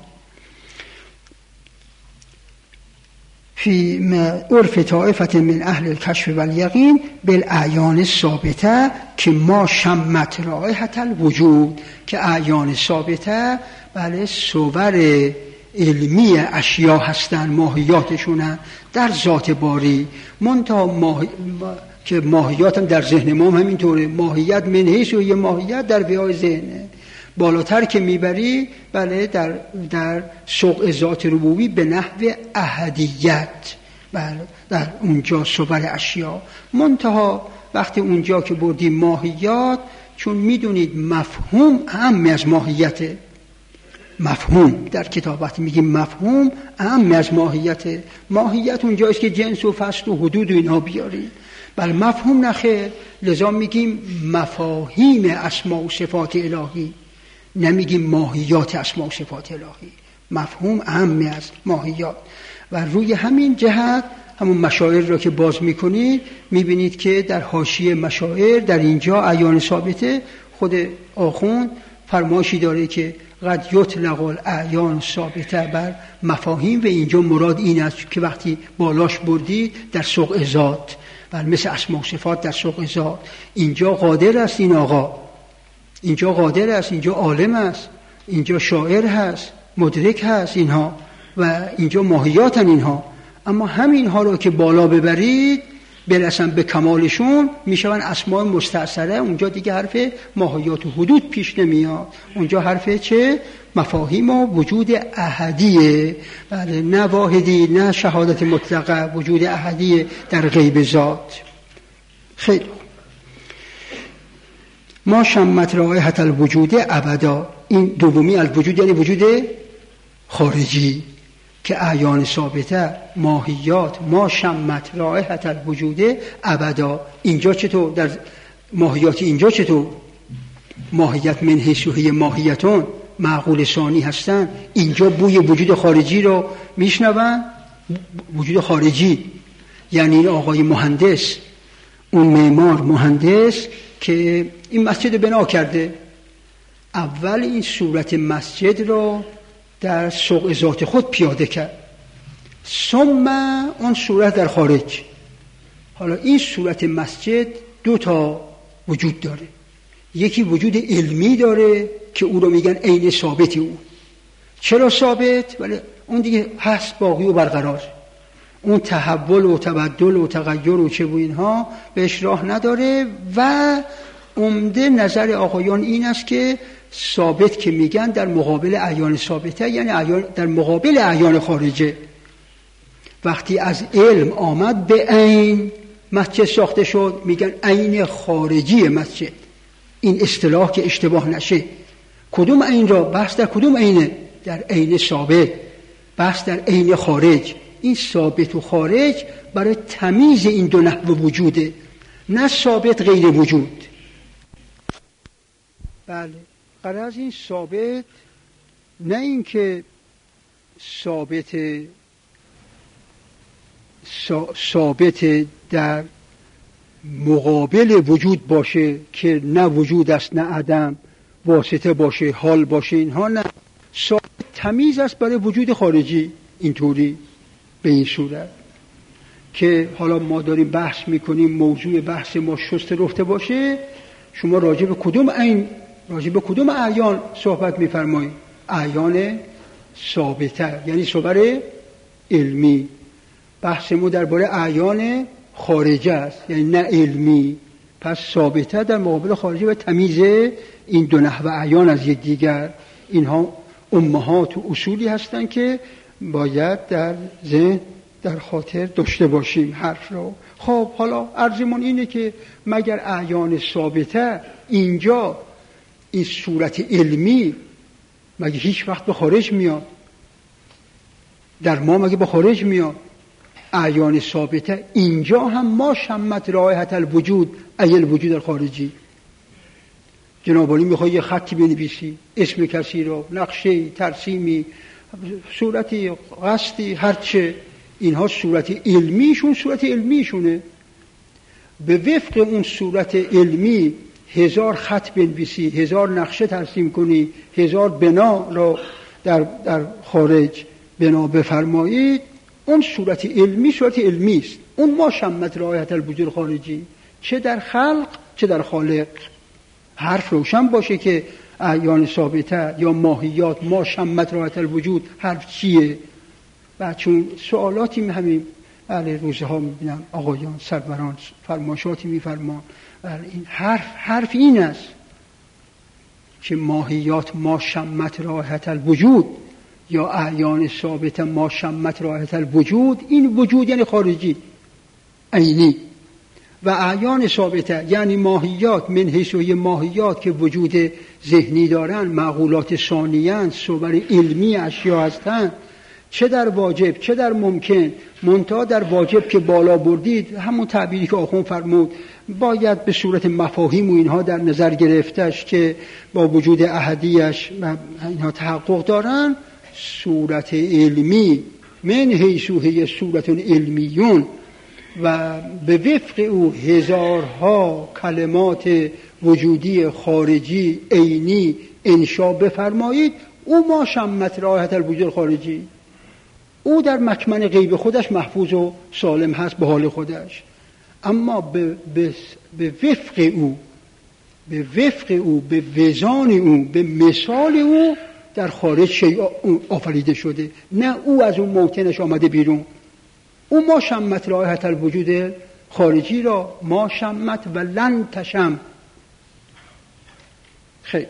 فی عرف طائفة من اهل الکشف و الیقین بالاعیان الثابته که ما شمت رائحة الوجود، که اعیان ثابته بله صور علمی اشیا هستن، ماهیاتشونن در ذات باری. منتها که ماهیات هم در ذهن ما هم همینطوره، ماهیت من حیث و یه ماهیت در ویای ذهنه. بالاتر که میبری بله در سوق ذات ربوبی به نحو احدیت، بله در اونجا صور اشیا. منتها وقتی اونجا که بردیم ماهیات، چون میدونید مفهوم اهم از ماهیته، مفهوم در کتاب وقتی میگیم مفهوم اهم از ماهیت اونجاست که جنس و فصل و حدود و اینها بیاریم، بل مفهوم نخیر. لذا میگیم مفاهیم اسماء و صفات الهی، نمیگیم ماهیات اسماء و صفات الهی. مفهوم اهم از ماهیات. و روی همین جهت همون مشاعر را که باز میکنید میبینید که در حاشیه مشاعر در اینجا اعیان ثابته خود آخوند فرمایشی داره که قد یطلق الاعیان ثابته بر مفاهیم، و اینجا مراد این است که وقتی بالاش بردید در سوق ذات، بل مثل اسماء و صفات در سوق ذات، اینجا قادر است این آقا، اینجا قادر است، اینجا عالم است، اینجا شاعر هست، مدرک هست اینها، و اینجا ماهیاتن اینها. اما همینها رو که بالا ببرید برسن به کمالشون میشون اسماء مستأثره. اونجا دیگه حرف ماهیات و حدود پیش نمیاد، اونجا حرف چه؟ مفاهیم و وجود احدیه، بله، نه واحدی نه شهادت مطلقه، وجود احدیه در غیب ذات. خیلی ما شمت رائحة الوجود ابدا، این دومی الوجود یعنی وجود خارجی که اعیان ثابته ماهیات ما شمت رائحة الوجود ابدا. اینجا چطور در ماهیات؟ اینجا چطور ماهیت من حیث هی ماهیتون معقول ثانی هستن، اینجا بوی وجود خارجی رو میشنون. وجود خارجی یعنی این آقای مهندس، اون معمار مهندس که این مسجد بنا کرده، اول این صورت مسجد رو در سوق ذات خود پیاده کرد، ثم اون صورت در خارج. حالا این صورت مسجد دو تا وجود داره، یکی وجود علمی داره که او رو میگن عین ثابت. او چرا ثابت؟ ولی اون دیگه هست، باقی و برقرار، اون تحول و تبدل و تغییر و چه و اینها بهش راه نداره. و عمده نظر آقایان این است که ثابت که میگن در مقابل اعیان ثابته، یعنی در مقابل اعیان خارجه. وقتی از علم آمد به عین مسجد ساخته شد، میگن عین خارجی مسجد. این اصطلاح که اشتباه نشه، کدوم عین را؟ بحث در کدوم عینه؟ در عین ثابت، بحث در عین خارج. این ثابت و خارج برای تمیز این دو نحو وجوده، نه ثابت غیر وجود. بله، غرض این ثابت نه این که ثابت در مقابل وجود باشه که نه وجود است نه عدم، واسطه باشه، حال باشه، اینها نه. ثابت تمیز است برای وجود خارجی. اینطوری به این صورت که حالا ما داریم بحث میکنیم، موضوع بحث ما شسته رفته باشه، شما راجع به کدوم عین، راجع به کدوم اعیان صحبت میفرمایید؟ اعیان ثابته، یعنی صور علمی. بحث ما درباره اعیان خارجه است، یعنی نه علمی. پس ثابته در مقابل خارجه و تمیز این دو نحو اعیان از یک دیگر. اینها امهات و اصولی هستند که باید در ذهن در خاطر داشته باشیم حرف رو. خب حالا عرضمون اینه که مگر اعیان ثابته اینجا این صورت علمی مگه هیچ وقت به خارج میاد؟ در ما مگه به خارج میاد؟ اعیان ثابته اینجا هم ما شمت رائحة الوجود ای الوجود الخارجی. جناب عالی میخوای یه خطی بنویسی، اسم کسی رو، نقشه، ترسیمی، صورتی، قصدی، هرچه، اینها صورت علمیشون، صورت علمیشونه. به وفق اون صورت علمی 1000 خط بنویسی، 1000 نقشه ترسیم کنی، 1000 بنا را در خارج بنا بفرمایید، اون صورت علمی صورت علمی است. اون ما شمت رائحة الوجود خارجی، چه در خلق چه در خالق. حرف روشن باشه که اعیان ثابته یا ماهیات ما شمت رائحة الوجود حرف چیه. و چون سوالاتی همین روزها میبینم آقایان سروران فرماشاتی میفرمان، این حرف این است که ماهیات ما شمت رائحة الوجود یا اعیان ثابته ما شمت رائحة الوجود، این وجود یعنی خارجی عینی، و اعیان ثابته، یعنی ماهیات من حیث ماهیات که وجود ذهنی دارن، معقولات ثانیه‌اند، صور علمی اشیا هستند، چه در واجب چه در ممکن. منتها در واجب که بالا بردید، همون تعبیری که آخوند فرمود، باید به صورت مفاهیم و اینها در نظر گرفتش که با وجود احدیش اینها تحقق دارن. صورت علمی من حیث هی صورت علمیون و به وفق او هزارها کلمات وجودی خارجی عینی انشا بفرمایید، او ما شمت رایحة الوجود خارجی، او در مکمن غیب خودش محفوظ و سالم هست به حال خودش، اما به وفق او، به وفق او، به وزان او، به مثال او در خارج شیء آفریده شده، نه او از اون موطنش آمده بیرون. او ما شمت رایحة الوجود خارجی را ما شمت و لن تشم. خیلی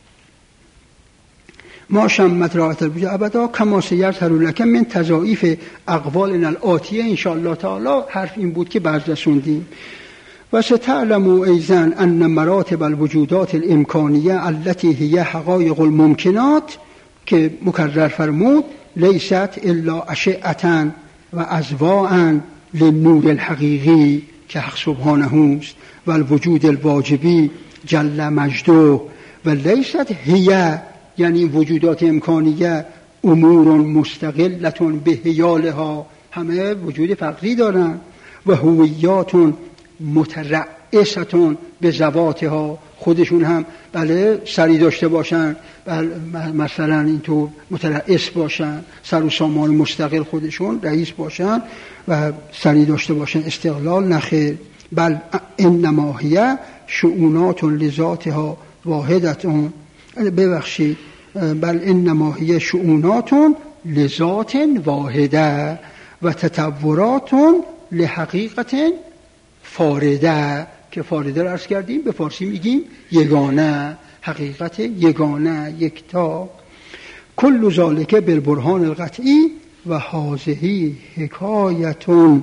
ما شمت رایحة الوجود ابدا کما سیظهر لک من تضاعیف اقوالنا الآتیه. ان شاء الله تعالی حرف این بود که بعد رسوندیم. و ستعلموا ایضا ان مراتب الوجودات الامکانیه التي هي حقایق الممکنات که مکرر فرمود، لیست الا اشعة و اضواء للنور الحقیقی که حق سبحانه است و الوجود الواجبی جل مجده، و لیست هی، یعنی وجودات امکانیه، امور مستقلتون به حیالها، همه وجود فقری دارن، و هویات مترأستون به ذواتها، خودشون هم بله سری داشته باشن، مثلا اینطور مترأس باشن، سر و سامان مستقل خودشون رئیس باشن و سری داشته باشن، استقلال نخیر. بل انما هی شؤونات لذاتها واحدتون، ببخشید، بل انما هی شؤونات لذات واحده و تطورات لحقیقت فارده، که فارده رو عرض کردیم به فارسی میگیم یگانه، حقیقت یگانه، یکتا. کل ذالک بالبرهان القطعی و هذه حکایتون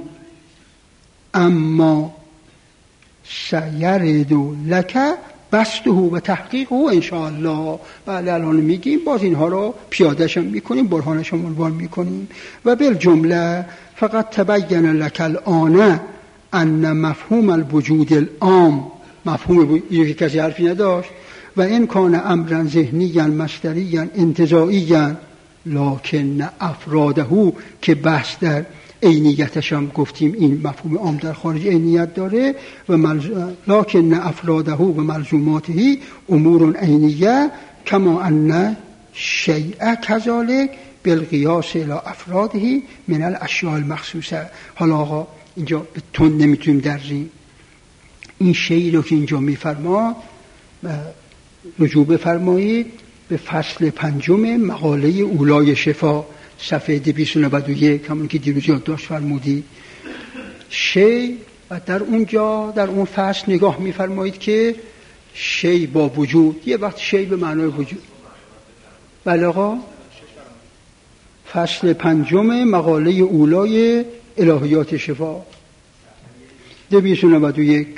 اما سیرد لک بسطه و تحقیقه ان شاء الله. بله الان میگیم، باز اینها رو پیاده‌شم میکنیم، برهانشم عنوان میکنیم. و بالجمله فقط تبین لک الان ان مفهوم الوجود العام، مفهوم اینو که کسی حرفی نداشت، و این کان امرا ذهنیا مصدریا انتزاعیا لکن افراده، که بحث در عینیتش هم گفتیم این مفهوم عام در خارج عینیت داره، و لکن افراده و ملزوماته امور عینیه کما ان شیء کذالک بالقیاس الى افراده من الاشیاء المخصوصه. حالا آقا اینجا به تون نمیتونیم درزیم، این شیء رو که اینجا میفرما رجوع بفرمایید به فصل 5 مقاله اولای شفا صفحه 291، همون که دیروز یادداشت فرمودید. شیء، و در اونجا در اون فصل نگاه میفرمایید که شیء با وجود، یه وقت شیء به معنای وجود. بله آقا، فصل 5 مقاله اولای الهیات شفا 291.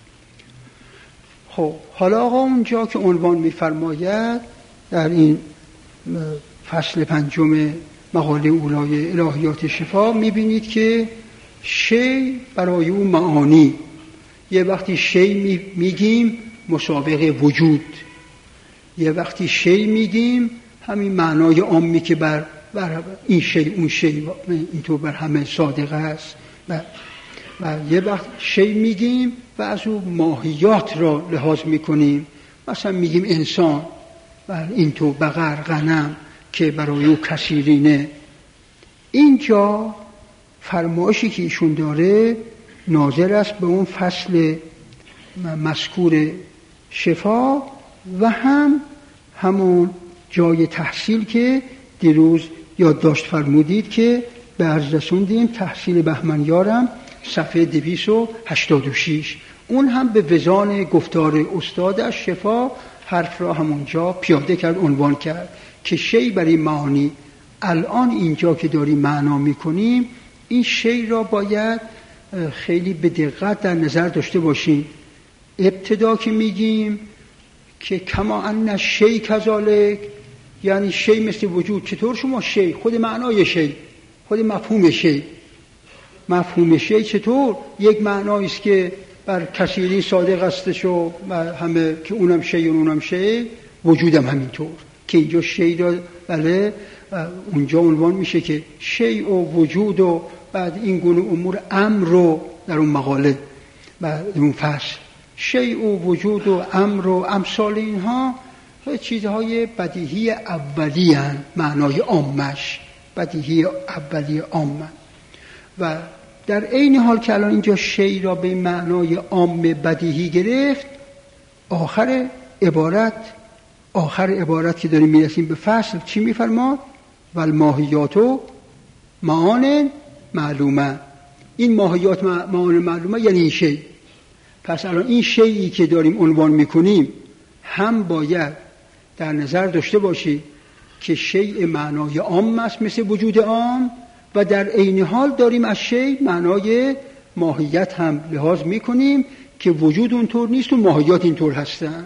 خب حالا آقا اونجا که عنوان می‌فرماید در این فصل 5 مقاله اولای الهیات شفا می‌بینید که شیء برای اون معانی، یه وقتی شیء میگیم مسابقه وجود، یه وقتی شیء میگیم همین معنای عامی که بر این شیء اون شیء اینطور بر همه صادق است، و یه وقت شیء میگیم و از اون ماهیات را لحاظ میکنیم، مثلا میگیم انسان و اینطور بقر، غنم که برای او کثیرینه. اینجا فرمایشی که ایشون داره ناظر است به اون فصل مذکور شفا و همون جای تحصیل که دیروز یادداشت فرمودید که به عرض رسوندیم، تحصیل بهمنیارم صفحه 286. اون هم به وزان گفتار استادش شفا حرف را همونجا پیاده کرد، عنوان کرد که شیء برای معانی. الان اینجا که داریم معنا میکنیم، این شیء را باید خیلی به دقت در نظر داشته باشیم. ابتدا که میگیم که کما ان شی کذالک، یعنی شی مثل وجود. چطور شما شی، خود معنای شی، خود مفهوم شی چطور یک معنایی است که بر کثیری صادق استش و همه که اونم شی و اونم شی، وجودم همینطور که اینجا شی را بله اونجا عنوان میشه که شی و وجود و بعد این گونه امور امر رو در اون مقاله بعد اون فصل شی و وجود و امر و امثال اینها چیزهای بدیهی اولی هستند، معنای عامش بدیهی اولی عامه. و در عین حال که الان اینجا شی را به معنای عام بدیهی گرفت، آخر عبارت که داریم میرسیم به فصل چی میفرماد؟ والماهیات معان معلومه. این ماهیات معان معلومه یعنی این شی. پس الان این شیئی که داریم عنوان میکنیم هم باید در نظر داشته باشی که شیء معنای عام است مثل وجود عام، و در عین حال داریم از شیء معنای ماهیت هم لحاظ میکنیم که وجود اونطور نیست و ماهیات اینطور هستن.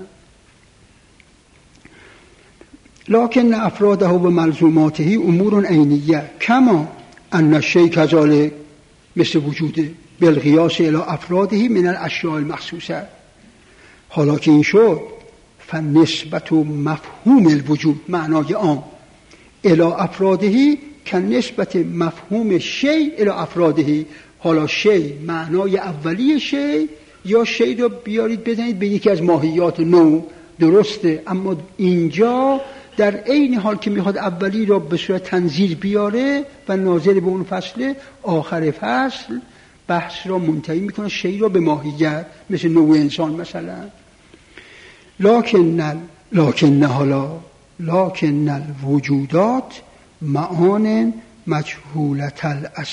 لکن افراده و ملزوماته امور عینیه کما ان الشیء کذالک مثل وجوده بالقیاس الی افراده من الاشیاء المخصوصه. حالا که این شد فنسبت و مفهوم الوجود معنای عام الی افراده که نسبت مفهوم شی الی افراده. حالا شی معنای اولی شی، یا شی رو بیارید بزنید به یکی از ماهیات نو، درسته، اما اینجا در عین حال که میخواد اولی را به صورت تنزیل بیاره و ناظر به اون فصل، آخر فصل بحث را منتهی میکنه شی را به ماهیت، مثل نوع انسان مثلا. لکن الوجودات معان مجهولت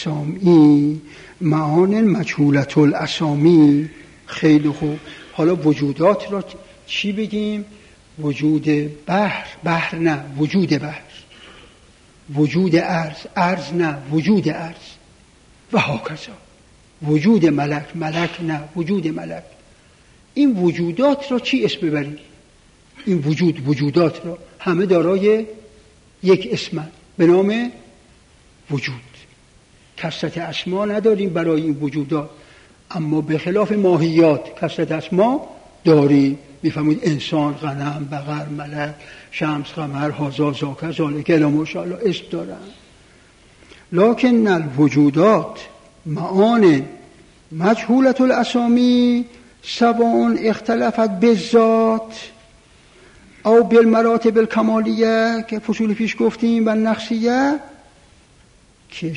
الاسامی. خیلی خوب. حالا وجودات را چی بگیم؟ وجود بحر نه وجود بحر، وجود ارز نه وجود ارز، و هاکذا. وجود ملک نه وجود ملک. این وجودات را چی اسم ببریم؟ این وجودات را همه دارای یک اسم به نام وجود. کثرت اسما نداریم برای این وجودات، اما به خلاف ماهیات کثرت اسما داریم. میفهمید انسان، غنم، بقر، ملک، شمس، قمر، هذا، ذاک، ذالک الی ماشاءالله اسم دارن. لکن الوجودات معان مجهولت الاسامی سواء اختلفت بالذات او بالمراتب الکمالیه که فصول پیش گفتیم و نقصیه، که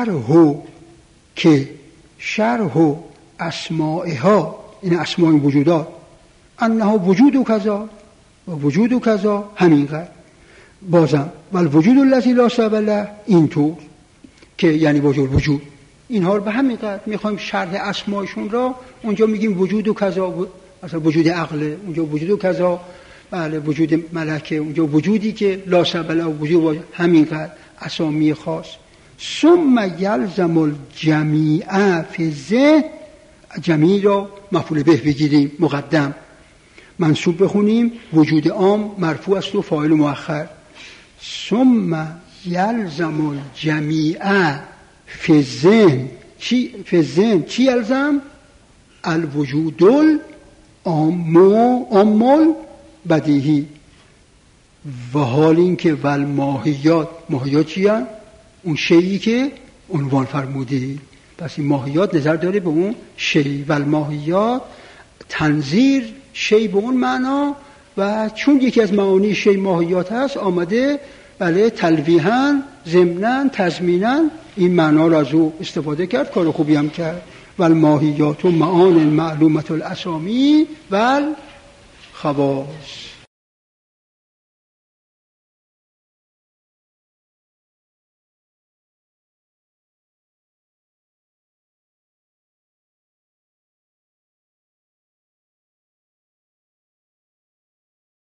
شرح اسمائها، این اسماء وجودات، انها وجود و کذا و وجود و کذا، همینقدر. بازم والوجود الذی لا سبب له، اینطور که یعنی وجود اینها رو به همینقدر میخوایم شرح اسمایشون را اونجا میگیم وجود و کذا، مثلا وجود عقل اونجا وجود و کذا، بله وجود ملکه اونجا وجودی که لا سبب له، وجود همینقدر اسامی خاص. ثم یلزم الجمیع فی ذهن، جمیع را مفعول به بگیریم مقدم، منصوب بخونیم، وجود عام مرفوع است و فاعل مؤخر. ثم یلزم الجمیع فی الذهن، فی الذهن چی یلزم؟ الوجود العام بدیهی. و حال این که والماهیات، ماهیات چی هست؟ اون شیئی که عنوان فرمودی. پس این ماهیات نظر داره به اون شی. والماهیات تنظیر شی به اون معنا، و چون یکی از معانی شی ماهیات هست آمده بله تلویحاً ضمناً تضمیناً این معنا را از او استفاده کرد، کار خوبی هم کرد. والماهیات و معان معلومت الاسامی والخواص.